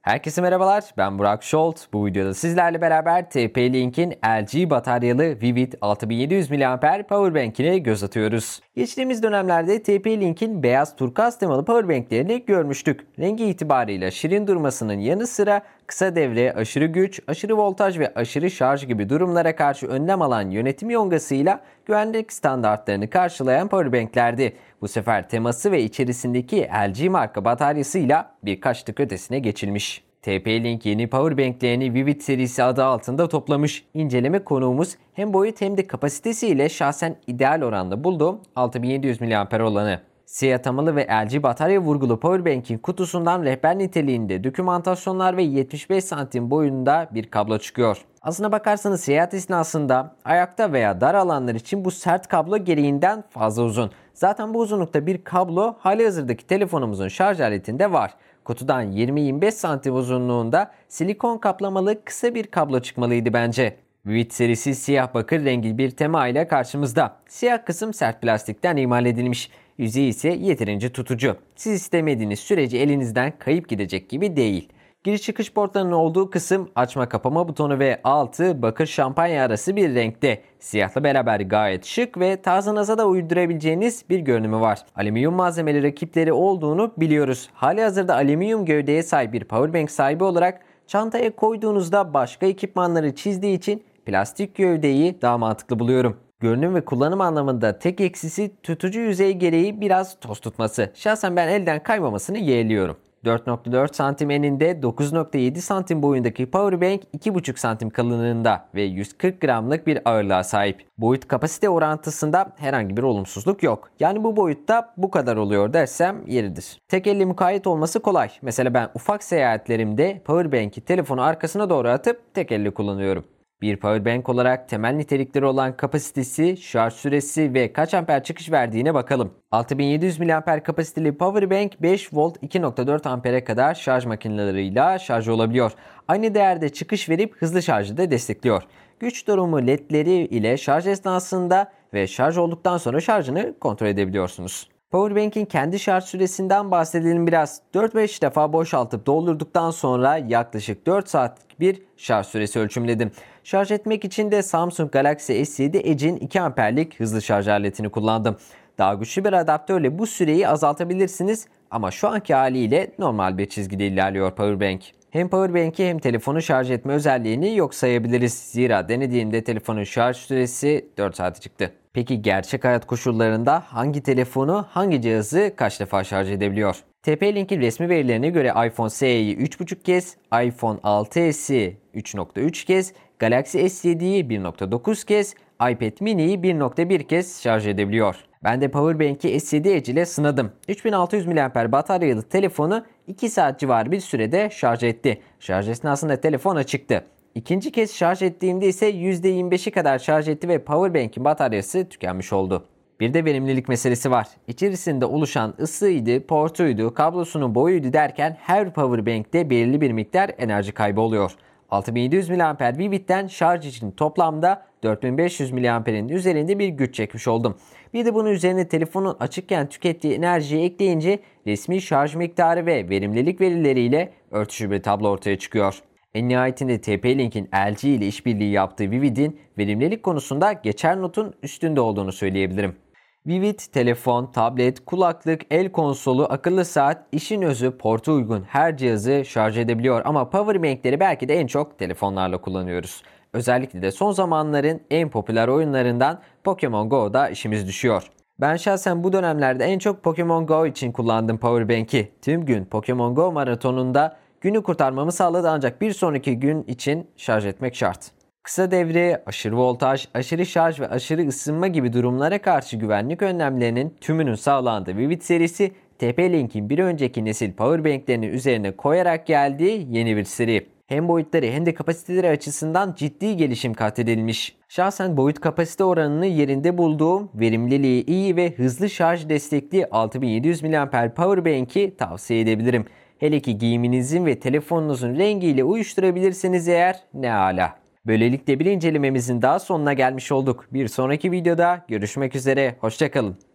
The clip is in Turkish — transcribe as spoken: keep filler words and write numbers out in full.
Herkese merhabalar, ben Burak Şolt. Bu videoda sizlerle beraber T P-Link'in L G bataryalı Vivid altı bin yedi yüz miliamper powerbank'ine göz atıyoruz. Geçtiğimiz dönemlerde T P-Link'in beyaz turkuaz temalı powerbank'lerini görmüştük. Rengi itibarıyla şirin durmasının yanı sıra kısa devre, aşırı güç, aşırı voltaj ve aşırı şarj gibi durumlara karşı önlem alan yönetim yongasıyla güvenlik standartlarını karşılayan powerbank'lerdi. Bu sefer teması ve içerisindeki L G marka bataryasıyla birkaç tık ötesine geçilmiş. T P-Link yeni powerbank'lerini Vivid serisi adı altında toplamış. İnceleme konuğumuz hem boyut hem de kapasitesiyle şahsen ideal oranda bulduğum altı bin yedi yüz miliamper olanı. Siyah tamalı ve L G batarya vurgulu powerbank'in kutusundan rehber niteliğinde dokümantasyonlar ve yetmiş beş santim boyunda bir kablo çıkıyor. Aslına bakarsanız seyahat esnasında ayakta veya dar alanlar için bu sert kablo gereğinden fazla uzun. Zaten bu uzunlukta bir kablo halihazırdaki telefonumuzun şarj aletinde var. Kutudan yirmi yirmi beş santim uzunluğunda silikon kaplamalı kısa bir kablo çıkmalıydı bence. Vivid serisi siyah bakır rengi bir tema ile karşımızda. Siyah kısım sert plastikten imal edilmiş. Yüzeyi ise yeterince tutucu. Siz istemediğiniz sürece elinizden kayıp gidecek gibi değil. Giriş çıkış portlarının olduğu kısım açma kapama butonu ve altı bakır şampanya arası bir renkte. Siyahla beraber gayet şık ve tarzınıza da uydurabileceğiniz bir görünümü var. Alüminyum malzemeli rakipleri olduğunu biliyoruz. Halihazırda alüminyum gövdeye sahip bir powerbank sahibi olarak çantaya koyduğunuzda başka ekipmanları çizdiği için plastik gövdeyi daha mantıklı buluyorum. Görünüm ve kullanım anlamında tek eksisi tutucu yüzey gereği biraz toz tutması. Şahsen ben elden kaymamasını yeğliyorum. dört nokta dört santim eninde, dokuz nokta yedi santim boyundaki powerbank iki buçuk santim kalınlığında ve yüz kırk gramlık bir ağırlığa sahip. Boyut kapasite orantısında herhangi bir olumsuzluk yok. Yani bu boyutta bu kadar oluyor dersem yeridir. Tek elle mukayyet olması kolay. Mesela ben ufak seyahatlerimde powerbank'i telefonu arkasına doğru atıp tek elle kullanıyorum. Bir powerbank olarak temel nitelikleri olan kapasitesi, şarj süresi ve kaç amper çıkış verdiğine bakalım. altı bin yedi yüz miliamper kapasiteli powerbank beş volt iki nokta dört ampere kadar şarj makineleriyle şarj olabiliyor. Aynı değerde çıkış verip hızlı şarjı da destekliyor. Güç durumu ledleri ile şarj esnasında ve şarj olduktan sonra şarjını kontrol edebiliyorsunuz. Powerbank'in kendi şarj süresinden bahsedelim biraz. dört beş defa boşaltıp doldurduktan sonra yaklaşık dört saatlik bir şarj süresi ölçümledim. Şarj etmek için de Samsung Galaxy S yedi Edge'in iki amperlik hızlı şarj aletini kullandım. Daha güçlü bir adaptörle bu süreyi azaltabilirsiniz ama şu anki haliyle normal bir çizgide ilerliyor powerbank. Hem powerbank'i hem telefonu şarj etme özelliğini yok sayabiliriz. Zira denediğimde telefonun şarj süresi dört saate çıktı. Peki gerçek hayat koşullarında hangi telefonu, hangi cihazı kaç defa şarj edebiliyor? T P-Link'in resmi verilerine göre iPhone S E'yi üç buçuk kez, iPhone altı S'i üç nokta üç kez, Galaxy S yediyi bir nokta dokuz kez, iPad mini'yi bir nokta bir kez şarj edebiliyor. Ben de powerbank'i S yedi Edge ile sınadım. üç bin altı yüz miliamper bataryalı telefonu iki saat civarı bir sürede şarj etti. Şarj esnasında telefon açıktı. İkinci kez şarj ettiğimde ise yüzde yirmi beşi kadar şarj etti ve powerbank'in bataryası tükenmiş oldu. Bir de verimlilik meselesi var. İçerisinde oluşan ısıydı, portuydu, kablosunun boyuydu derken her powerbank'te belirli bir miktar enerji kaybı oluyor. altı bin yedi yüz miliamper Vivid'den şarj için toplamda dört bin beş yüz miliamperin üzerinde bir güç çekmiş oldum. Bir de bunun üzerine telefonun açıkken tükettiği enerjiyi ekleyince resmi şarj miktarı ve verimlilik verileriyle örtüşür bir tablo ortaya çıkıyor. En nihayetinde T P-Link'in L G ile işbirliği yaptığı Vivid'in verimlilik konusunda geçer notun üstünde olduğunu söyleyebilirim. Vivid, telefon, tablet, kulaklık, el konsolu, akıllı saat, işin özü, porta uygun her cihazı şarj edebiliyor ama powerbank'leri belki de en çok telefonlarla kullanıyoruz. Özellikle de son zamanların en popüler oyunlarından Pokemon Go'da işimiz düşüyor. Ben şahsen bu dönemlerde en çok Pokemon Go için kullandım powerbank'i. Tüm gün Pokemon Go maratonunda günü kurtarmamı sağladı ancak bir sonraki gün için şarj etmek şart. Kısa devre, aşırı voltaj, aşırı şarj ve aşırı ısınma gibi durumlara karşı güvenlik önlemlerinin tümünün sağlandığı Vivid serisi T P-Link'in bir önceki nesil powerbank'lerini üzerine koyarak geldiği yeni bir seri. Hem boyutları hem de kapasiteleri açısından ciddi gelişim kat edilmiş. Şahsen boyut kapasite oranını yerinde bulduğum, verimliliği iyi ve hızlı şarj destekli altı bin yedi yüz miliamper powerbank'i tavsiye edebilirim. Hele ki giyiminizin ve telefonunuzun rengiyle uyuşturabilirseniz eğer ne ala. Böylelikle bir incelememizin daha sonuna gelmiş olduk. Bir sonraki videoda görüşmek üzere, hoşça kalın.